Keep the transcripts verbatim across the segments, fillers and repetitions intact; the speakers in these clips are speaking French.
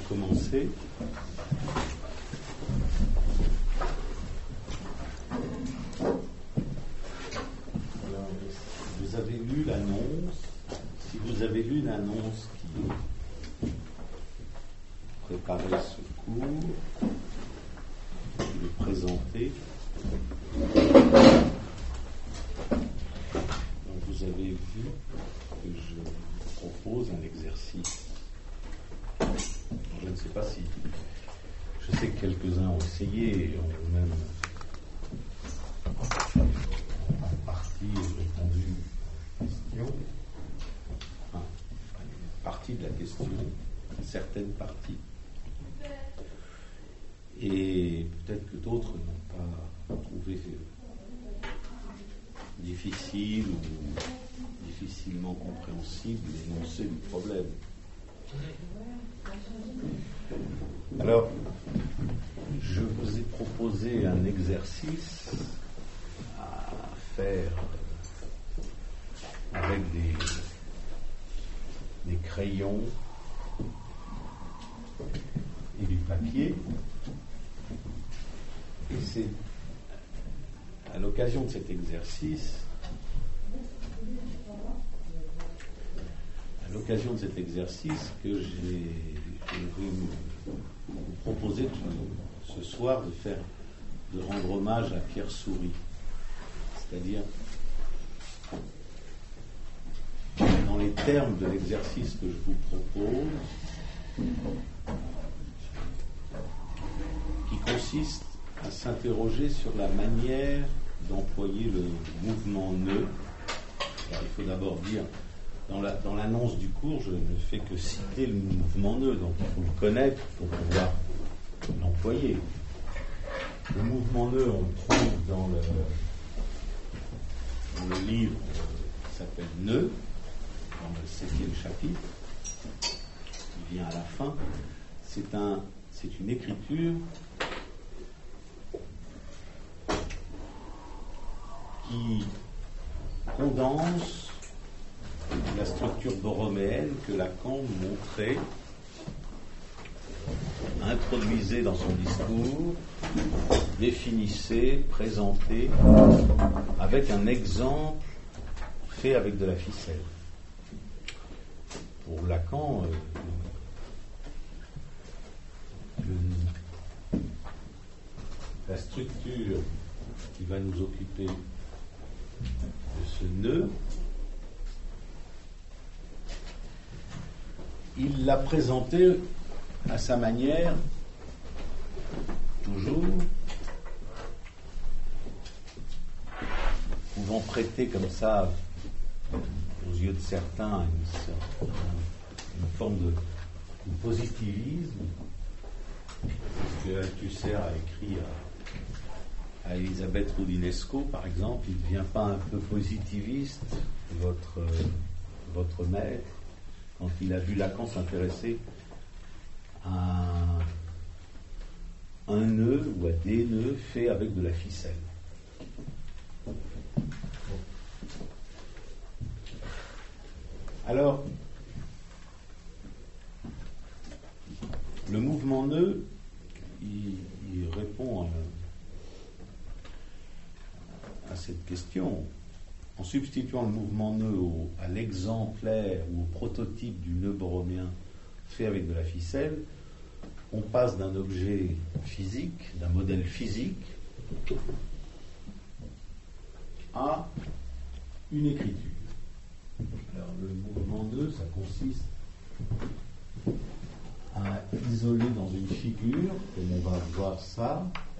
commencer. Alors, vous avez lu l'annonce. Si vous avez lu l'annonce qui préparait ce cours, qui le présentait, donc vous avez vu que je propose un exercice. Je ne sais pas si... Je sais que quelques-uns ont essayé et ont même en partie répondu à la question. Enfin, une partie de la question, certaines parties. Et peut-être que d'autres n'ont pas trouvé difficile ou difficilement compréhensible l'énoncé du problème. Alors, je vous ai proposé un exercice à faire avec des, des crayons et du papier. Et c'est à l'occasion de cet exercice, à l'occasion de cet exercice que j'ai, je vais vous proposer de, ce soir de faire, de rendre hommage à Pierre Souris. C'est-à-dire, dans les termes de l'exercice que je vous propose, qui consiste à s'interroger sur la manière d'employer le mouvement nœud. Alors, il faut d'abord dire, dans, la, dans l'annonce du cours, je ne fais que citer le mouvement nœud, donc il faut le connaître pour pouvoir l'employer. Le mouvement nœud, on le trouve dans le, dans le livre qui s'appelle Nœud, dans le septième chapitre, qui vient à la fin. C'est, un, c'est une écriture qui condense la structure borroméenne que Lacan montrait, introduisait dans son discours, définissait, présentait, avec un exemple fait avec de la ficelle. Pour Lacan, euh, le, la structure qui va nous occuper de ce nœud, il l'a présenté à sa manière, toujours, pouvant prêter comme ça, aux yeux de certains, une, une forme de, de positivisme, ce que Althusser a écrit à à Elisabeth Roudinesco, par exemple. Il ne devient pas un peu positiviste, votre, euh, votre maître, quand il a vu Lacan s'intéresser à un, un nœud ou à des nœuds faits avec de la ficelle. Alors, le mouvement nœud, il, il répond à à cette question, en substituant le mouvement nœud au, à l'exemplaire ou au prototype du nœud borroméen fait avec de la ficelle, on passe d'un objet physique, d'un modèle physique, à une écriture. Alors le mouvement nœud, ça consiste à isoler dans une figure, comme on va voir ça,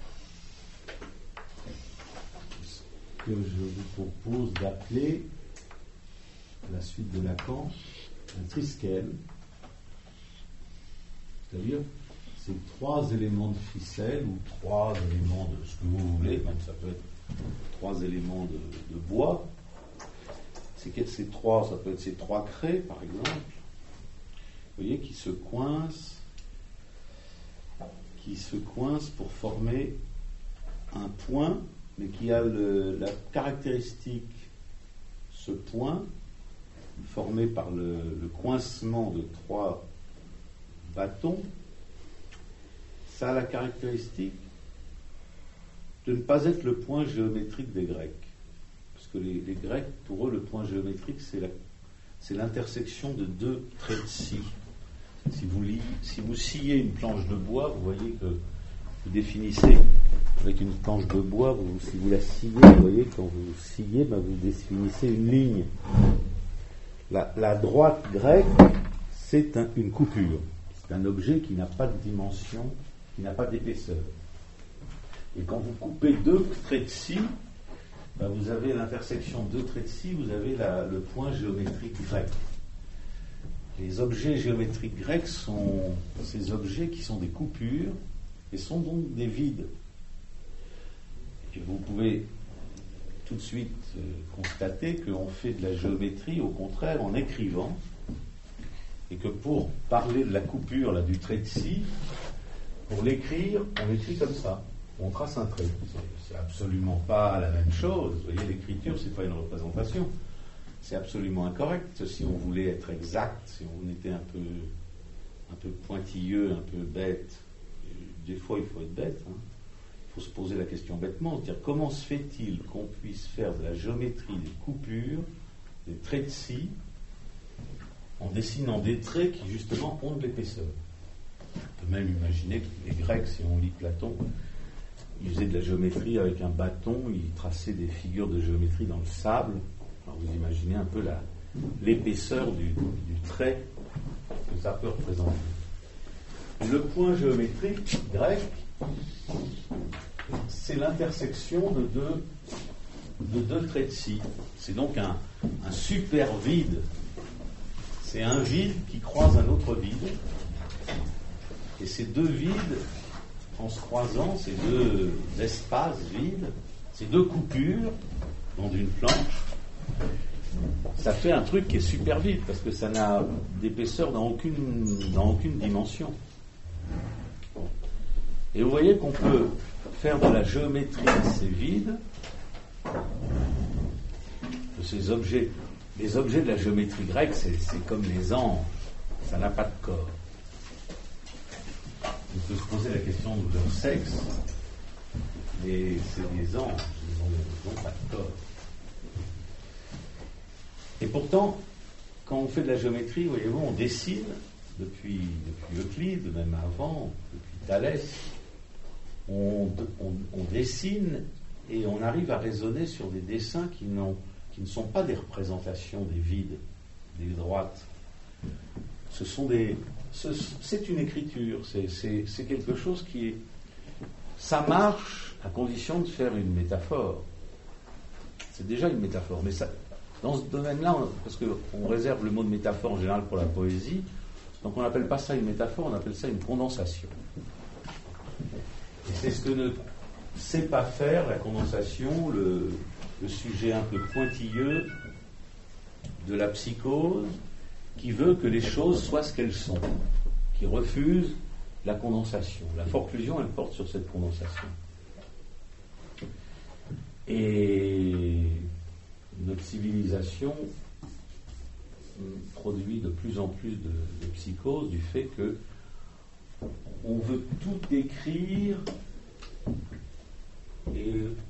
que je vous propose d'appeler, à la suite de Lacan, un triskel. C'est-à-dire, c'est trois éléments de ficelle ou trois éléments de ce que vous voulez, même ça peut être trois éléments de, de bois. C'est que ces trois, ça peut être ces trois craies, par exemple, vous voyez, qui se coincent, qui se coincent pour former un point, mais qui a le, la caractéristique, ce point, formé par le, le coincement de trois bâtons, ça a la caractéristique de ne pas être le point géométrique des Grecs. Parce que les, les Grecs, pour eux, le point géométrique, c'est, la, c'est l'intersection de deux traits de scie. Si vous, li, si vous sciez une planche de bois, vous voyez que vous définissez avec une planche de bois, vous, si vous la sciez, vous voyez, quand vous sciez, ben vous définissez une ligne. La, la droite grecque, c'est un, une coupure. C'est un objet qui n'a pas de dimension, qui n'a pas d'épaisseur. Et quand vous coupez deux traits de scie, ben vous avez l'intersection de deux traits de scie, vous avez la, le point géométrique grec. Les objets géométriques grecs sont ces objets qui sont des coupures et sont donc des vides. Et vous pouvez tout de suite euh, constater qu'on fait de la géométrie, au contraire, en écrivant, et que pour parler de la coupure là, du trait de scie, pour l'écrire, on écrit comme ça. On trace un trait. C'est, c'est absolument pas la même chose. Vous voyez, l'écriture, c'est pas une représentation. C'est absolument incorrect. Si on voulait être exact, si on était un peu, un peu pointilleux, un peu bête, des fois il faut être bête, hein. Il faut se poser la question bêtement, dire comment se fait-il qu'on puisse faire de la géométrie des coupures, des traits de scie, en dessinant des traits qui justement ont de l'épaisseur. On peut même imaginer que les Grecs, si on lit Platon, ils faisaient de la géométrie avec un bâton, ils traçaient des figures de géométrie dans le sable. Alors vous imaginez un peu la, l'épaisseur du, du trait que ça peut représenter. Le point géométrique grec, c'est l'intersection de deux, de deux traits de scie. C'est donc un, un super vide. C'est un vide qui croise un autre vide. Et ces deux vides, en se croisant, ces deux espaces vides, ces deux coupures dans une planche, ça fait un truc qui est super vide parce que ça n'a d'épaisseur dans aucune, dans aucune dimension. Et vous voyez qu'on peut faire de la géométrie de ces vides, de ces objets. Les objets de la géométrie grecque, c'est, c'est comme les anges, ça n'a pas de corps. On peut se poser la question de leur sexe, mais c'est des anges, ils n'ont pas de corps. Et pourtant, quand on fait de la géométrie, voyez-vous, on dessine, depuis, depuis Euclide, même avant, depuis Thalès, on, on, on dessine et on arrive à raisonner sur des dessins qui, n'ont, qui ne sont pas des représentations des vides, des droites. Ce sont des... Ce, c'est une écriture, c'est, c'est, c'est quelque chose qui est... Ça marche à condition de faire une métaphore. C'est déjà une métaphore, mais ça... Dans ce domaine-là, on, parce qu'on réserve le mot de métaphore en général pour la poésie, donc on n'appelle pas ça une métaphore, on appelle ça une condensation. Et c'est ce que ne sait pas faire la condensation, le, le sujet un peu pointilleux de la psychose, qui veut que les choses soient ce qu'elles sont, qui refuse la condensation. La forclusion, elle porte sur cette condensation. Et notre civilisation produit de plus en plus de, de psychose du fait que on veut tout écrire et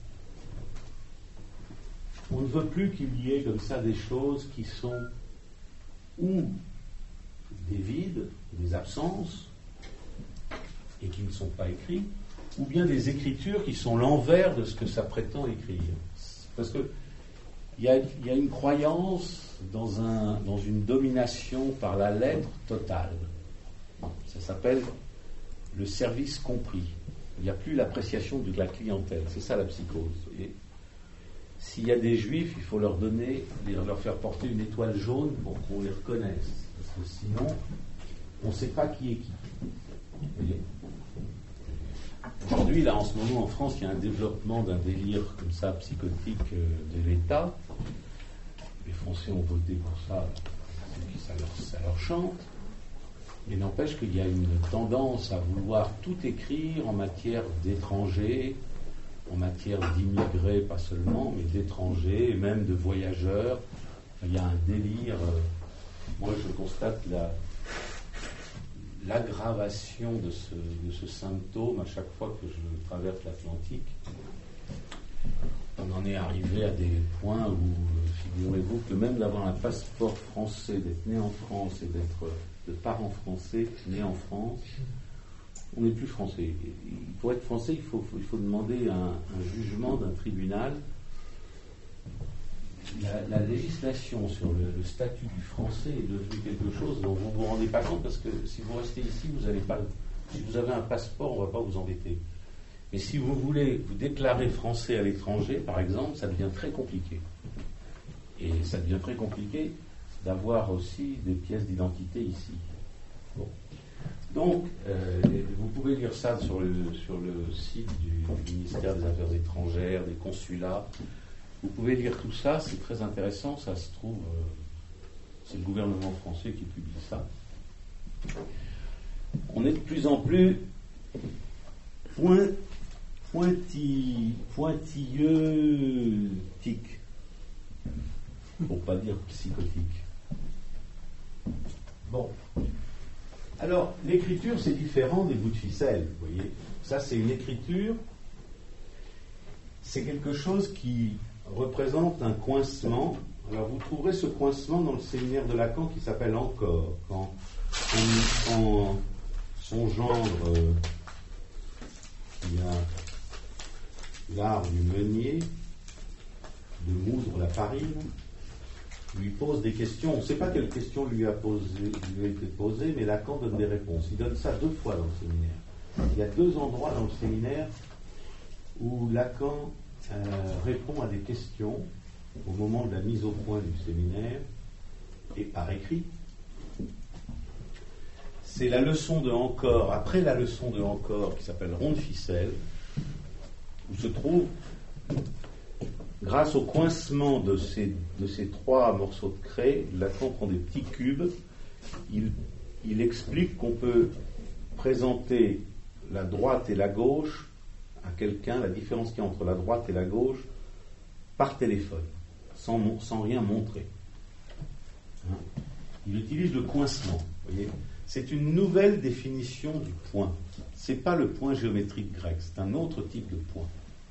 on ne veut plus qu'il y ait comme ça des choses qui sont ou des vides, des absences et qui ne sont pas écrits, ou bien des écritures qui sont l'envers de ce que ça prétend écrire. Parce que il y a, il y a une croyance dans, un, dans une domination par la lettre totale. Ça s'appelle le service compris. Il n'y a plus l'appréciation de la clientèle. C'est ça la psychose. Et s'il y a des juifs, il faut leur donner, leur faire porter une étoile jaune pour qu'on les reconnaisse. Parce que sinon, on ne sait pas qui est qui. Vous voyez ? Aujourd'hui, là, en ce moment, en France, il y a un développement d'un délire comme ça, psychotique euh, de l'État. Les Français ont voté pour ça, ça leur, ça leur chante. Mais n'empêche qu'il y a une tendance à vouloir tout écrire en matière d'étrangers, en matière d'immigrés, pas seulement, mais d'étrangers, et même de voyageurs. Il y a un délire. Euh, moi, je constate la, l'aggravation de ce, de ce symptôme à chaque fois que je traverse l'Atlantique. On en est arrivé à des points où, figurez-vous, que même d'avoir un passeport français, d'être né en France et d'être de parents français, né en France, on n'est plus français. Et pour être français, il faut, il faut demander un, un jugement d'un tribunal. La, la législation sur le, le statut du français est devenue quelque chose dont vous ne vous rendez pas compte, parce que si vous restez ici, vous n'allez pas. Si vous avez un passeport, on ne va pas vous embêter. Mais si vous voulez vous déclarer français à l'étranger, par exemple, ça devient très compliqué. Et ça devient très compliqué d'avoir aussi des pièces d'identité ici. Bon. Donc, euh, vous pouvez lire ça sur le, sur le site du ministère des Affaires étrangères, des consulats. Vous pouvez lire tout ça, c'est très intéressant, ça se trouve, euh, c'est le gouvernement français qui publie ça. On est de plus en plus point, pointi, pointilleux tic, pour pas dire psychotique. Bon. Alors, l'écriture, c'est différent des bouts de ficelle, vous voyez. Ça, c'est une écriture, c'est quelque chose qui représente un coincement. Alors, vous trouverez ce coincement dans le séminaire de Lacan qui s'appelle Encore, quand, quand, quand son gendre, euh, qui a l'art du meunier, de moudre la farine, lui pose des questions. On ne sait pas quelle question lui a, posé, lui a été posée, mais Lacan donne des réponses. Il donne ça deux fois dans le séminaire. Il y a deux endroits dans le séminaire où Lacan euh, répond à des questions au moment de la mise au point du séminaire et par écrit. C'est la leçon de Encore, après la leçon de Encore, qui s'appelle Ronde ficelle, où se trouve, grâce au coincement de ces, de ces trois morceaux de craie, Lacan prend des petits cubes, il, il explique qu'on peut présenter la droite et la gauche à quelqu'un, la différence qu'il y a entre la droite et la gauche, par téléphone, sans, sans rien montrer. Hein? Il utilise le coincement, vous voyez. C'est une nouvelle définition du point. Ce n'est pas le point géométrique grec, c'est un autre type de point.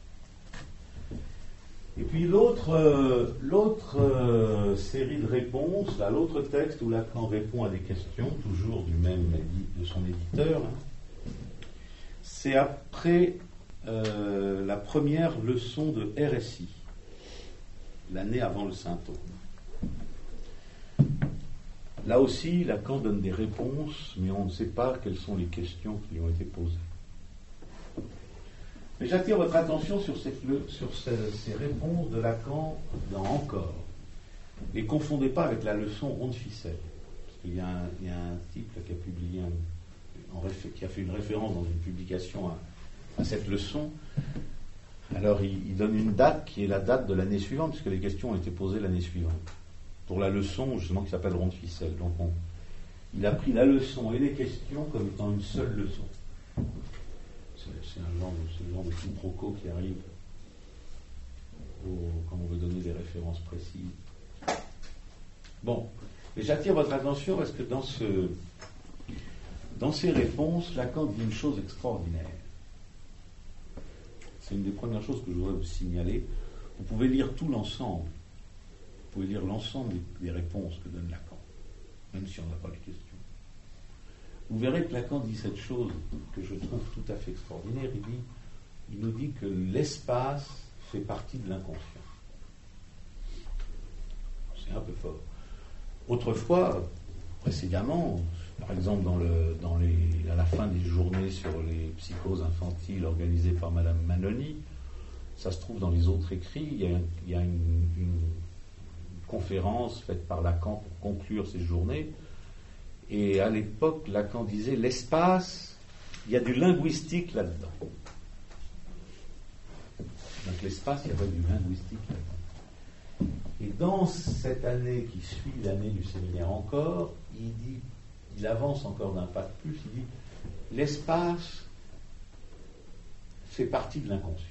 Et puis l'autre, euh, l'autre euh, série de réponses, là, l'autre texte où Lacan répond à des questions, toujours du même de son éditeur, hein, c'est après euh, la première leçon de R S I, l'année avant le symptôme. Là aussi, Lacan donne des réponses, mais on ne sait pas quelles sont les questions qui lui ont été posées. Mais j'attire votre attention sur, cette, sur ces, ces réponses de Lacan dans Encore. Et ne confondez pas avec la leçon Ronde ficelle. Parce qu'il y a un, il y a un type là, qui a publié un, en réfé, qui a fait une référence dans une publication à, à cette leçon. Alors il, il donne une date qui est la date de l'année suivante, puisque les questions ont été posées l'année suivante. Pour la leçon, justement, qui s'appelle Ronde ficelle. Donc on, il a pris la leçon et les questions comme étant une seule leçon. C'est, c'est un genre de, c'est le genre de quiproquo qui arrive au, quand on veut donner des références précises. Bon, et j'attire votre attention parce que dans, ce, dans ces réponses, Lacan dit une chose extraordinaire. C'est une des premières choses que je voudrais vous signaler. Vous pouvez lire tout l'ensemble. Vous pouvez lire l'ensemble des, des réponses que donne Lacan, même si on n'a pas les questions. Vous verrez que Lacan dit cette chose que je trouve tout à fait extraordinaire. Il, dit, il nous dit que l'espace fait partie de l'inconscient. C'est un peu fort. Autrefois, précédemment, par exemple dans le, dans les, à la fin des journées sur les psychoses infantiles organisées par Madame Manoni, ça se trouve dans les autres écrits, il y a, il y a une, une conférence faite par Lacan pour conclure ces journées. Et à l'époque, Lacan disait l'espace, il y a du linguistique là-dedans. Donc l'espace, il y avait du linguistique là-dedans. Et dans cette année qui suit l'année du séminaire Encore, il dit, il avance encore d'un pas de plus, il dit l'espace fait partie de l'inconscient.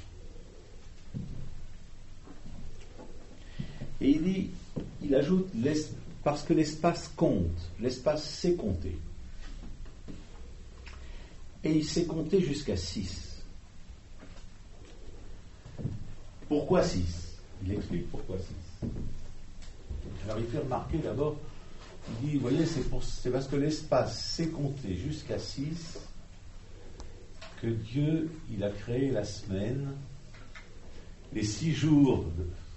Et il dit, il ajoute, parce que l'espace compte, l'espace sait compter. et il sait compter jusqu'à six. Pourquoi six? Il explique pourquoi six. Alors il fait remarquer d'abord, il dit, vous voyez, c'est, pour, c'est parce que l'espace sait compter jusqu'à six que Dieu, il a créé la semaine, les six jours,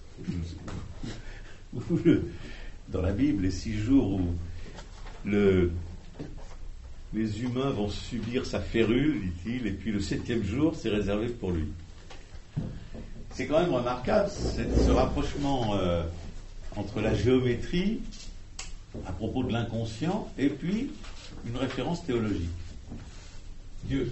où le, dans la Bible, les six jours où le, les humains vont subir sa férule, dit-il, et puis le septième jour, c'est réservé pour lui. C'est quand même remarquable, ce rapprochement euh, entre la géométrie, à propos de l'inconscient, et puis une référence théologique. Dieu.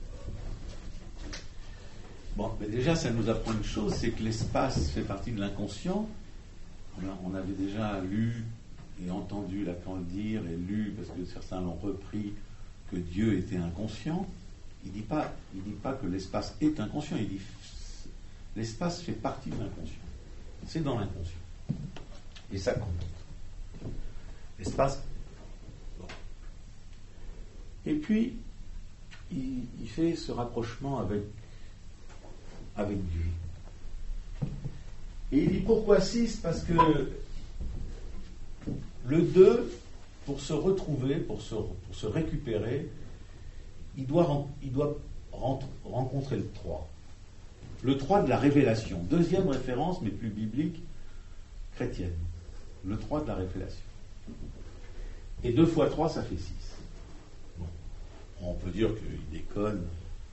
Bon, mais déjà, ça nous apprend une chose, c'est que l'espace fait partie de l'inconscient. On avait déjà lu et entendu Lacan le dire, et lu, parce que certains l'ont repris, que Dieu était inconscient. Il ne dit pas, il dit pas que l'espace est inconscient, il dit l'espace fait partie de l'inconscient. C'est dans l'inconscient. Et ça compte. L'espace. Bon. Et puis, il, il fait ce rapprochement avec, avec Dieu. Et il dit pourquoi six? Parce que le deux, pour se retrouver, pour se, pour se récupérer, il doit, il doit rentre, rencontrer le trois. Le trois de la révélation. Deuxième référence, mais plus biblique, chrétienne. Le trois de la révélation. Et deux fois trois, ça fait six. Bon. On peut dire qu'il déconne.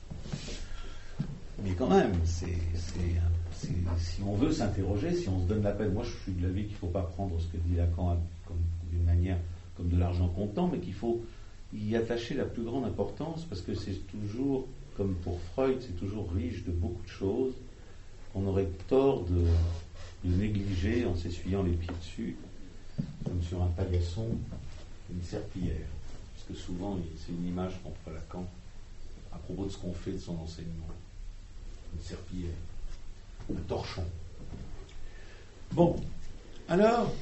Mais quand même, c'est, c'est, c'est, si on veut s'interroger, si on se donne la peine, moi je suis de l'avis qu'il ne faut pas prendre ce que dit Lacan comme, d'une manière comme de l'argent comptant, mais qu'il faut y attacher la plus grande importance, parce que c'est toujours, comme pour Freud, c'est toujours riche de beaucoup de choses qu'on aurait tort de, de négliger en s'essuyant les pieds dessus, comme sur un paillasson, une serpillière. Parce que souvent, c'est une image qu'emploie Lacan à propos de ce qu'on fait de son enseignement. Une serpillière, un torchon. Bon, alors,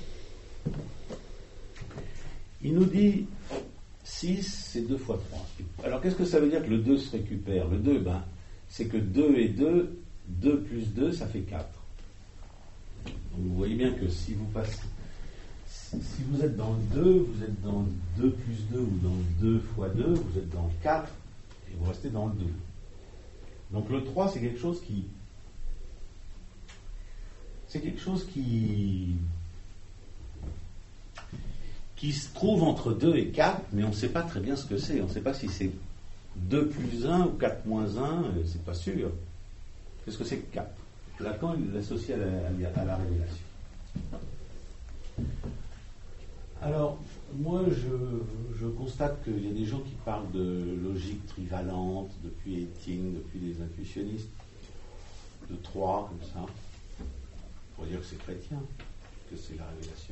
il nous dit six, c'est deux fois trois. Alors, qu'est-ce que ça veut dire que le deux se récupère? Le deux, ben, c'est que deux et deux, deux plus deux, ça fait quatre. Donc, vous voyez bien que si vous passez, si vous êtes dans le deux, vous êtes dans le deux plus deux ou dans le deux fois deux, vous êtes dans le quatre et vous restez dans le deux. Donc le trois, c'est quelque chose qui... C'est quelque chose qui... qui se trouve entre deux et quatre, mais on ne sait pas très bien ce que c'est. On ne sait pas si c'est deux plus un ou quatre moins un, c'est pas sûr. Qu'est-ce que c'est que quatre? Lacan, il l'associe à la, à la révélation. Alors, moi, je, je constate qu'il y a des gens qui parlent de logique trivalente, depuis Étienne, depuis les intuitionnistes, de trois, comme ça, pour dire que c'est chrétien, que c'est la révélation.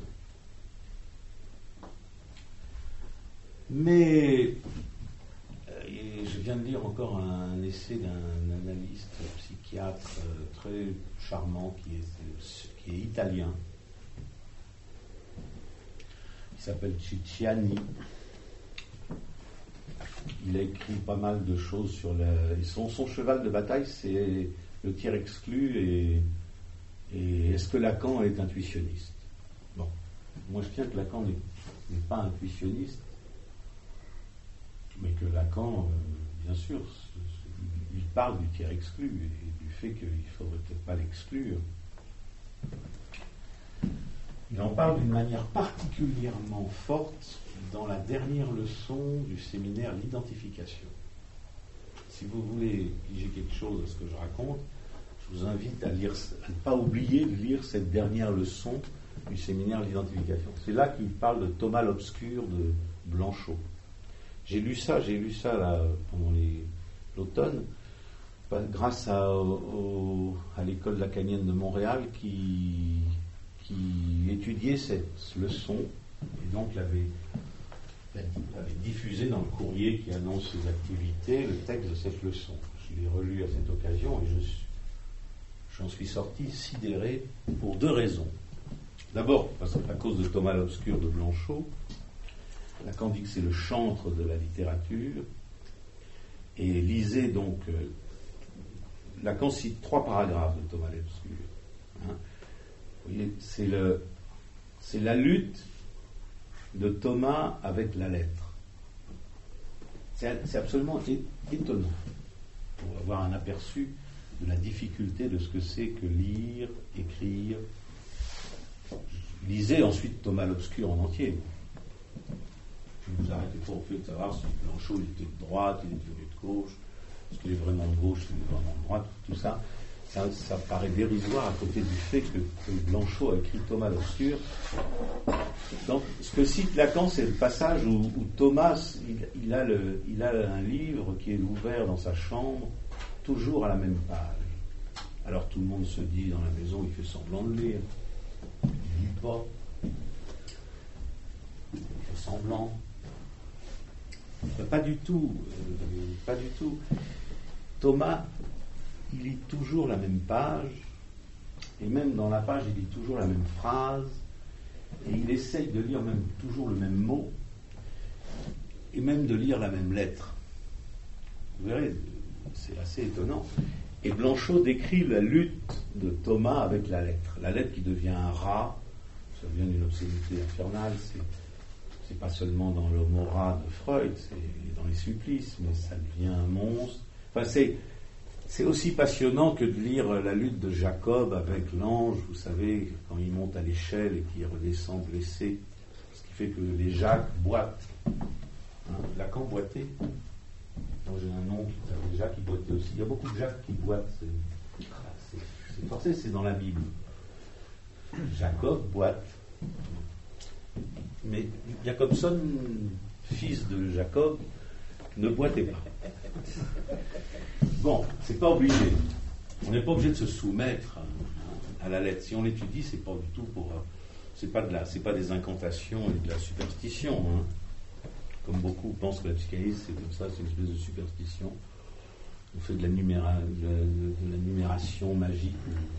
Mais, euh, je viens de lire encore un essai d'un analyste psychiatre euh, très charmant, qui est, qui est italien, qui s'appelle Cicciani. Il a écrit pas mal de choses sur la... Son, son cheval de bataille, c'est le tiers exclu et, et est-ce que Lacan est intuitionniste? Bon, moi je tiens que Lacan n'est, n'est pas intuitionniste, mais que Lacan, euh, bien sûr, il parle du tiers exclu et du fait qu'il ne faudrait peut-être pas l'exclure. Il en parle d'une manière particulièrement forte dans la dernière leçon du séminaire L'identification. Si vous voulez piger quelque chose à ce que je raconte, je vous invite à lire, à ne pas oublier de lire cette dernière leçon du séminaire L'identification. C'est là qu'il parle de Thomas l'Obscur de Blanchot. J'ai lu ça, j'ai lu ça là, pendant les, l'automne, grâce à, au, à l'école lacanienne de Montréal qui... qui étudiait cette leçon et donc l'avait, l'avait diffusé dans le courrier qui annonce ses activités, le texte de cette leçon. Je l'ai relu à cette occasion et je, j'en suis sorti sidéré pour deux raisons. D'abord, parce que à cause de Thomas l'Obscur de Blanchot, Lacan dit que c'est le chantre de la littérature, Et lisez donc, euh, Lacan cite trois paragraphes de Thomas l'Obscur. Hein. Vous voyez, c'est, le, c'est la lutte de Thomas avec la lettre. C'est, c'est absolument étonnant pour avoir un aperçu de la difficulté de ce que c'est que lire, écrire. Lisez ensuite Thomas l'Obscur en entier. Je vous arrêtez pas au fait de savoir si Blanchot il était de droite, il est devenu de gauche, est-ce qu'il est vraiment de gauche, il est vraiment de droite, tout ça, ça, ça paraît dérisoire à côté du fait que, que Blanchot a écrit Thomas l'Obscur. Donc, ce que cite Lacan, c'est le passage où, où Thomas, il, il, a le, il a un livre qui est ouvert dans sa chambre, toujours à la même page. Alors tout le monde se dit dans la maison, il fait semblant de lire. Il ne lit pas. Il fait semblant. Pas du tout, euh, pas du tout. Thomas, il lit toujours la même page, et même dans la page, il lit toujours la même phrase, et il essaye de lire même toujours le même mot, et même de lire la même lettre. Vous verrez, c'est assez étonnant. Et Blanchot décrit la lutte de Thomas avec la lettre. La lettre qui devient un rat, ça vient d'une obscénité infernale, c'est... C'est pas seulement dans le Mora de Freud, c'est dans les supplices, mais ça devient un monstre. Enfin, c'est, c'est aussi passionnant que de lire la lutte de Jacob avec l'ange, vous savez, quand il monte à l'échelle et qu'il redescend blessé, ce qui fait que les Jacques boitent. Hein, Lacan boitait. Moi j'ai un nom qui s'appelle Jacques qui boitait aussi. Il y a beaucoup de Jacques qui boitent. C'est, c'est, c'est forcé, c'est dans la Bible. Jacob boite. Mais Jacobson, fils de Jacob, ne boitait pas. Bon, c'est pas obligé. On n'est pas obligé de se soumettre à la lettre. Si on l'étudie, c'est pas du tout pour. C'est pas de la, c'est pas des incantations et de la superstition. Hein. Comme beaucoup pensent que la psychanalyse, c'est comme ça, c'est une espèce de superstition. On fait de la, numéra, de, de, de la numération magique.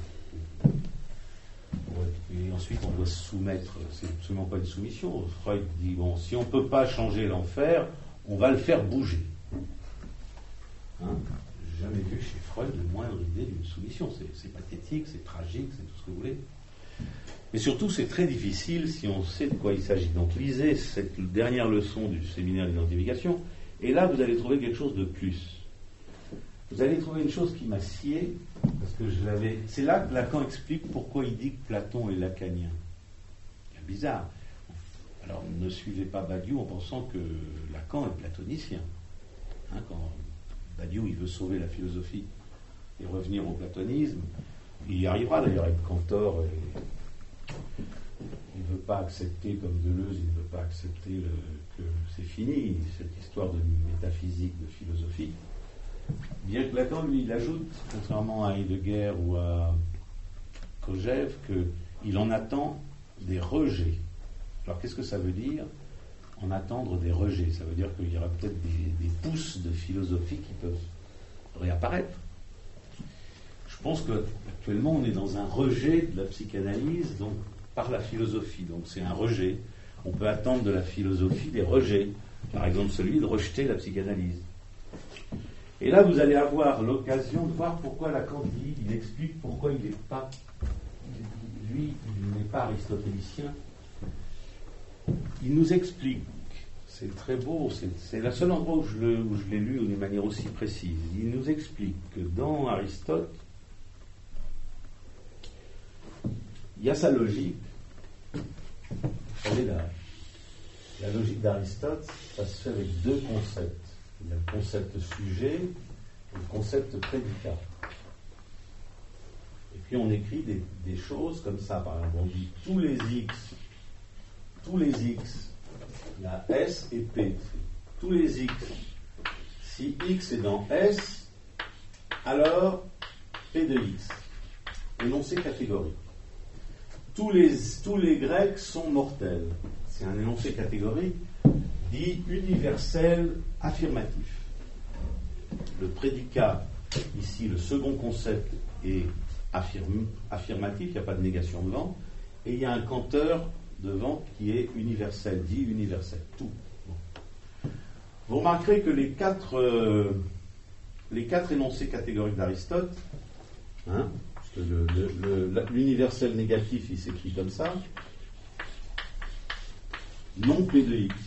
Et ensuite, on doit se soumettre. C'est absolument pas une soumission. Freud dit bon, si on ne peut pas changer l'enfer, on va le faire bouger. Hein, j'ai jamais vu chez Freud le moindre idée d'une soumission. C'est, c'est pathétique, c'est tragique, c'est tout ce que vous voulez. Mais surtout, c'est très difficile si on sait de quoi il s'agit. Donc, lisez cette dernière leçon du séminaire d'identification, et là, vous allez trouver quelque chose de plus. Vous allez trouver une chose qui m'a scié, parce que je l'avais. C'est là que Lacan explique pourquoi il dit que Platon est lacanien. C'est bizarre. Alors, ne suivez pas Badiou en pensant que Lacan est platonicien. Hein, quand Badiou il veut sauver la philosophie et revenir au platonisme, il y arrivera d'ailleurs avec Cantor. Et il ne veut pas accepter, comme Deleuze, il ne veut pas accepter le, que c'est fini, cette histoire de métaphysique, de philosophie. Bien que Lacan, lui, il ajoute, contrairement à Heidegger ou à Kojève, qu'il en attend des rejets. Alors, qu'est-ce que ça veut dire, en attendre des rejets? Ça veut dire qu'il y aura peut-être des, des pousses de philosophie qui peuvent réapparaître. Je pense qu'actuellement, on est dans un rejet de la psychanalyse, donc par la philosophie. Donc, c'est un rejet. On peut attendre de la philosophie des rejets. Par exemple, celui de rejeter la psychanalyse. Et là, vous allez avoir l'occasion de voir pourquoi Lacan dit, il explique pourquoi il n'est pas, lui, il n'est pas aristotélicien. Il nous explique, c'est très beau, c'est, c'est le seul endroit où je, le, où je l'ai lu d'une manière aussi précise. Il nous explique que dans Aristote, il y a sa logique. Vous savez, la, la logique d'Aristote, ça se fait avec deux concepts. Il y a le concept sujet et le concept prédicat. Et puis on écrit des, des choses comme ça, par exemple, on dit tous les X, tous les X, il y a S et P. Tous les X, si X est dans S, alors P de X. Énoncé catégorique. Tous les, tous les Grecs sont mortels. C'est un énoncé catégorique dit universel affirmatif. Le prédicat, ici, le second concept est affirm, affirmatif, il n'y a pas de négation devant, et il y a un canteur devant qui est universel, dit universel, tout. Bon. Vous remarquerez que les quatre, euh, les quatre énoncés catégoriques d'Aristote, hein, parce que le, le, le, l'universel négatif, il s'écrit comme ça, non P de X.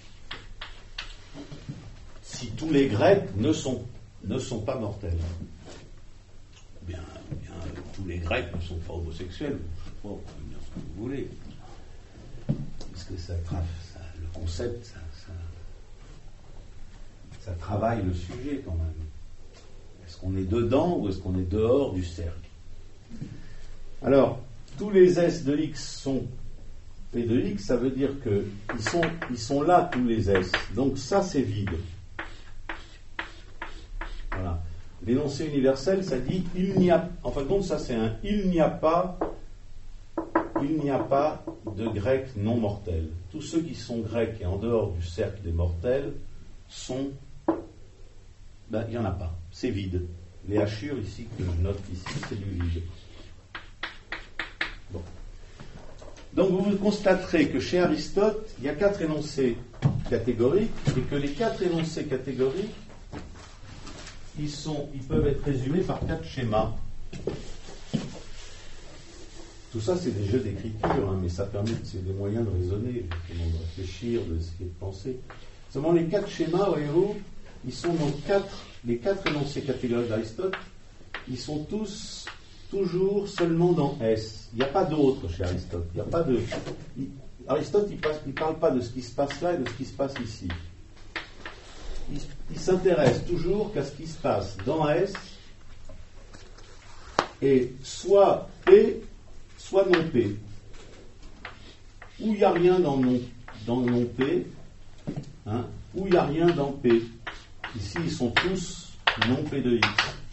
Si tous les Grecs ne sont, ne sont pas mortels, bien, bien tous les Grecs ne sont pas homosexuels, je sais pas, vous pouvez dire ce que vous voulez, parce que ça, ça, le concept, ça, ça, ça travaille le sujet quand même. Est-ce qu'on est dedans ou est-ce qu'on est dehors du cercle? Alors, tous les S de X sont P de X, ça veut dire qu'ils sont, ils sont là, tous les S. Donc ça, c'est vide. Voilà. L'énoncé universel, ça dit il n'y a, en fin de compte, ça c'est un il n'y a pas, il n'y a pas de Grecs non mortels. Tous ceux qui sont Grecs et en dehors du cercle des mortels sont, ben, il n'y en a pas. C'est vide. Les hachures ici que je note ici, c'est du vide. Bon. Donc vous constaterez que chez Aristote, il y a quatre énoncés catégoriques et que les quatre énoncés catégoriques, ils, sont, ils peuvent être résumés par quatre schémas. Tout ça, c'est des jeux d'écriture, hein, mais ça permet, c'est des moyens de raisonner, de réfléchir, d'essayer de penser. Seulement les quatre schémas, voyez-vous, ils sont dans quatre, les quatre énoncés catégoriques d'Aristote, ils sont tous toujours seulement dans S. Il n'y a pas d'autre chez Aristote. Il n'y a pas de. Il, Aristote, il ne parle pas de ce qui se passe là et de ce qui se passe ici. Il, il s'intéresse toujours qu'à ce qui se passe dans S et soit P, soit non P. Où il n'y a rien dans non, dans non P, hein, où il n'y a rien dans P. Ici, ils sont tous non P de X.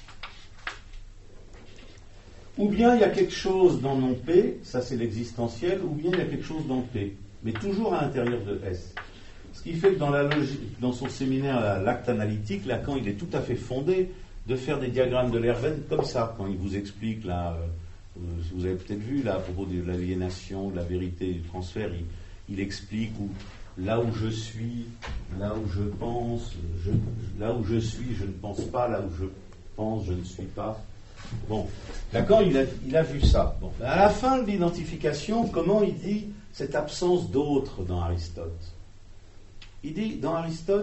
Ou bien il y a quelque chose dans non P, ça c'est l'existentiel, ou bien il y a quelque chose dans P, mais toujours à l'intérieur de S. Ce qui fait que dans, la logique, dans son séminaire, l'acte analytique, Lacan, il est tout à fait fondé de faire des diagrammes de Lerven comme ça, quand il vous explique, là, euh, vous avez peut-être vu, là, à propos de l'aliénation, de la vérité, du transfert, il, il explique où, là où je suis, là où je pense, je, là où je suis, je ne pense pas, là où je pense, je ne suis pas. Bon, Lacan, il a, il a vu ça. Bon, à la fin de l'identification, comment il dit cette absence d'autre dans Aristote? Il dit, dans Aristote,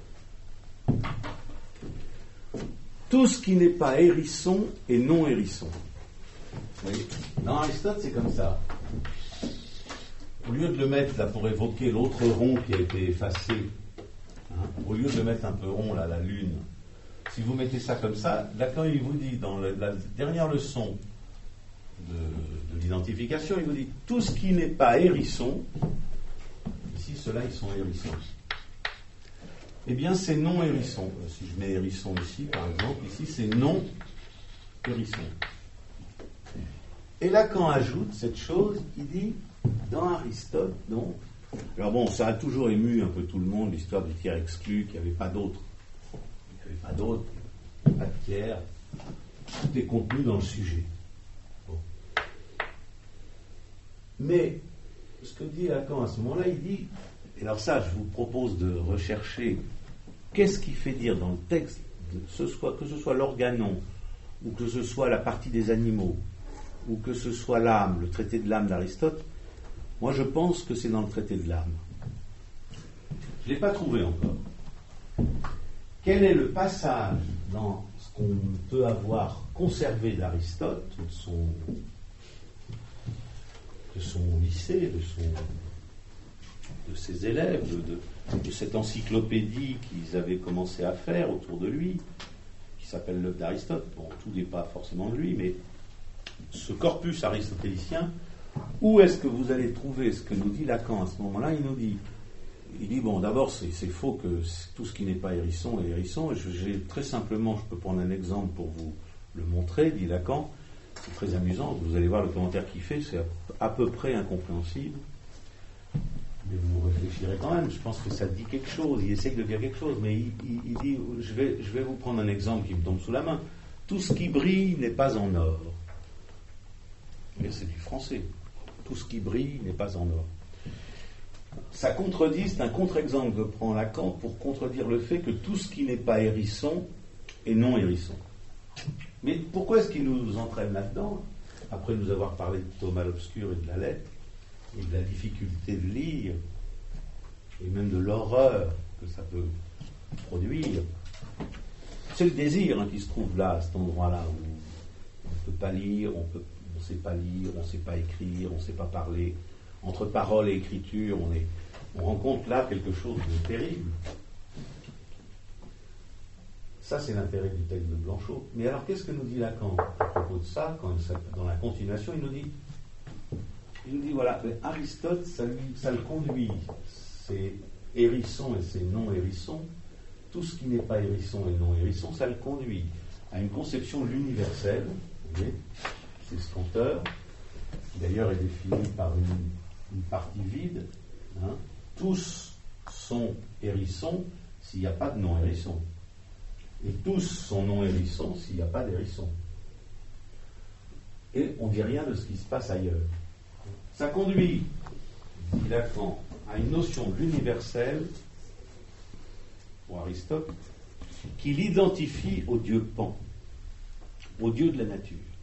tout ce qui n'est pas hérisson est non hérisson. Vous voyez, dans Aristote, c'est comme ça. Au lieu de le mettre là pour évoquer l'autre rond qui a été effacé, hein, au lieu de le mettre un peu rond là, la lune, si vous mettez ça comme ça, Lacan il vous dit dans la, la dernière leçon de, de l'identification, il vous dit tout ce qui n'est pas hérisson, ici ceux-là ils sont hérissons. Eh bien c'est non hérisson. Si je mets hérisson ici par exemple, ici c'est non hérisson. Et Lacan ajoute cette chose, il dit dans Aristote, non. Alors bon, ça a toujours ému un peu tout le monde, l'histoire du tiers exclu, qu'il n'y avait pas d'autre. Il n'y avait pas d'autre, pas de tiers. Tout est contenu dans le sujet. Bon. Mais ce que dit Lacan à ce moment-là, il dit, et alors ça, je vous propose de rechercher qu'est-ce qui fait dire dans le texte, ce soit, que ce soit l'organon, ou que ce soit la partie des animaux, ou que ce soit l'âme, le traité de l'âme d'Aristote. Moi, je pense que c'est dans le traité de l'âme. Je ne l'ai pas trouvé encore. Quel est le passage dans ce qu'on peut avoir conservé d'Aristote, de son, de son lycée, de, son, de ses élèves, de, de, de cette encyclopédie qu'ils avaient commencé à faire autour de lui, qui s'appelle l'œuvre d'Aristote. Bon, tout n'est pas forcément de lui, mais ce corpus aristotélicien, où est-ce que vous allez trouver ce que nous dit Lacan à ce moment-là? Il nous dit, il dit bon, d'abord c'est, c'est faux que tout ce qui n'est pas hérisson est hérisson. Et je, j'ai, très simplement, je peux prendre un exemple pour vous le montrer, dit Lacan. C'est très amusant. Vous allez voir le commentaire qu'il fait, c'est à, à peu près incompréhensible. Mais vous réfléchirez quand même. Je pense que ça dit quelque chose. Il essaye de dire quelque chose, mais il, il, il dit, je vais, je vais vous prendre un exemple qui me tombe sous la main. Tout ce qui brille n'est pas en or. Mais c'est du français. Tout ce qui brille n'est pas en or. Ça contredit, c'est un contre-exemple que prend Lacan pour contredire le fait que tout ce qui n'est pas hérisson et non hérisson. Mais pourquoi est-ce qu'il nous entraîne là-dedans, après nous avoir parlé de Thomas l'Obscur et de la lettre, et de la difficulté de lire, et même de l'horreur que ça peut produire? C'est le désir hein, qui se trouve là, à cet endroit-là, où on ne peut pas lire, on peut, on ne sait pas lire, on ne sait pas écrire, on ne sait pas parler. Entre parole et écriture, on, est, on rencontre là quelque chose de terrible. Ça, c'est l'intérêt du texte de Blanchot. Mais alors, qu'est-ce que nous dit Lacan à propos de ça, quand il, dans la continuation, il nous dit, il nous dit, voilà, Aristote, ça, lui, ça le conduit, c'est hérisson et c'est non-hérisson, tout ce qui n'est pas hérisson et non-hérisson, ça le conduit à une conception de l'universel, vous voyez, c'est ce compteur, qui d'ailleurs est défini par une, une partie vide, hein. Tous sont hérissons s'il n'y a pas de non-hérisson. Et tous sont non-hérissons s'il n'y a pas d'hérisson. Et on ne dit rien de ce qui se passe ailleurs. Ça conduit, dit Lacan, à une notion de l'universel, pour Aristote, qui l'identifie au dieu Pan, au dieu de la nature.